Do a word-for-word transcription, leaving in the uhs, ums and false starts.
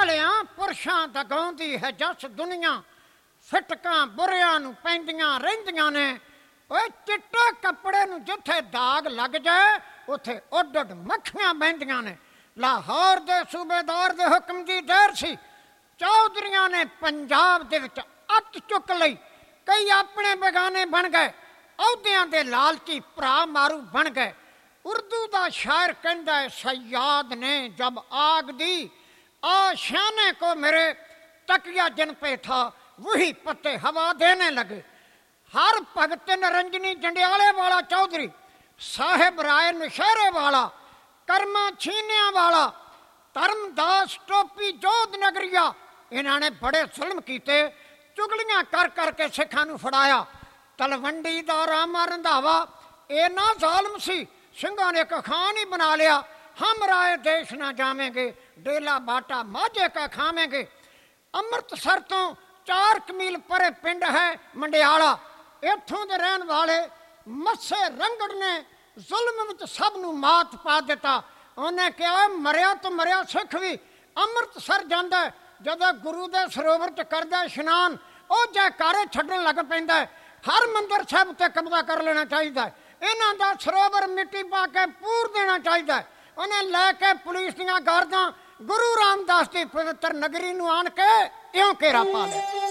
ਭਲਿਆਂ ਪੁਰਸ਼ਾਂ ਦਾ ਗਾਉਂਦੀ ਹੈ ਜਸ ਦੁਨੀਆ, ਫਿਟਕਾਂ ਬੁਰਿਆਂ ਨੂੰ ਪੈਂਦੀਆਂ ਰਹਿੰਦੀਆਂ ਨੇ। ਓਏ ਚਿੱਟੇ ਕੱਪੜੇ ਨੂੰ ਜਿੱਥੇ ਦਾਗ ਲੱਗ ਜਾਏ ਉੱਥੇ ਉੱਡ ਉੱਡ ਮੱਖੀਆਂ ਬਹਿੰਦੀਆਂ ਨੇ। ਲਾਹੌਰ ਦੇ ਸੂਬੇਦਾਰ ਦੇ ਹੁਕਮ ਦੀ ਦੇਰ ਸੀ, ਚੌਧਰੀਆਂ ਨੇ ਪੰਜਾਬ ਦੇ ਵਿੱਚ ਅੱਤ ਚੁੱਕ ਲਈ। ਕਈ ਆਪਣੇ ਬੇਗਾਨੇ ਬਣ ਗਏ, ਅਹੁਦਿਆਂ ਦੇ ਲਾਲਚੀ ਭਰਾ ਮਾਰੂ ਬਣ ਗਏ। ਉਰਦੂ ਦਾ ਸ਼ਾਇਰ ਕਹਿੰਦਾ ਹੈ, ਸਯਾਦ ਨੇ ਜਬ ਆਗ दी आशाने को मेरे तकिया जिन पे था वही पत्ते हवा देने लगे। हर भगत नरंजनी जंडियाले वाला चौधरी, साहिब राय नशहरे वाला, करमा छीनिया वाला, धर्मदास टोपी जोध नगरिया, इन्होंने बड़े जुल्म किए, चुगलियां कर करके सिखां नूं फड़ाया। तलवंडी दा रामा रंधावा इन्ना जालिम सी, सिंघां ने एक खान ही बना लिया। हम राय देश ना जावेंगे, डेला बाटा माझे का खावेंगे। अमृतसर तो चार मील परे पिंड है मंडियाला, इत्थों दे रहन वाले मस्से रंगड़ ने जुल्म विच सब नूं मात पा दिता। उन्हें कहा मरिया तो मरिया सिख भी अमृतसर जांदा है, जदों गुरु दे सरोवर च करदा इशनान ਉਹ ਜੈਕਾਰੇ ਛੱਡਣ ਲੱਗ ਪੈਂਦਾ ਹੈ। ਹਰ ਮੰਦਰ ਸਾਹਿਬ ਤੇ ਕਬਜ਼ਾ ਕਰ ਲੈਣਾ ਚਾਹੀਦਾ ਹੈ। ਇਹਨਾਂ ਦਾ ਸਰੋਵਰ ਮਿੱਟੀ ਪਾ ਕੇ ਪੂਰ ਦੇਣਾ ਚਾਹੀਦਾ ਹੈ। ਉਹਨੇ ਲੈ ਕੇ ਪੁਲਿਸ ਦੀਆਂ ਗਾਰਦਾਂ ਗੁਰੂ ਰਾਮਦਾਸ ਦੀ ਪਵਿੱਤਰ ਨਗਰੀ ਨੂੰ ਆਣ ਕੇ ਇਉਂ ਘੇਰਾ ਪਾ ਲਿਆ।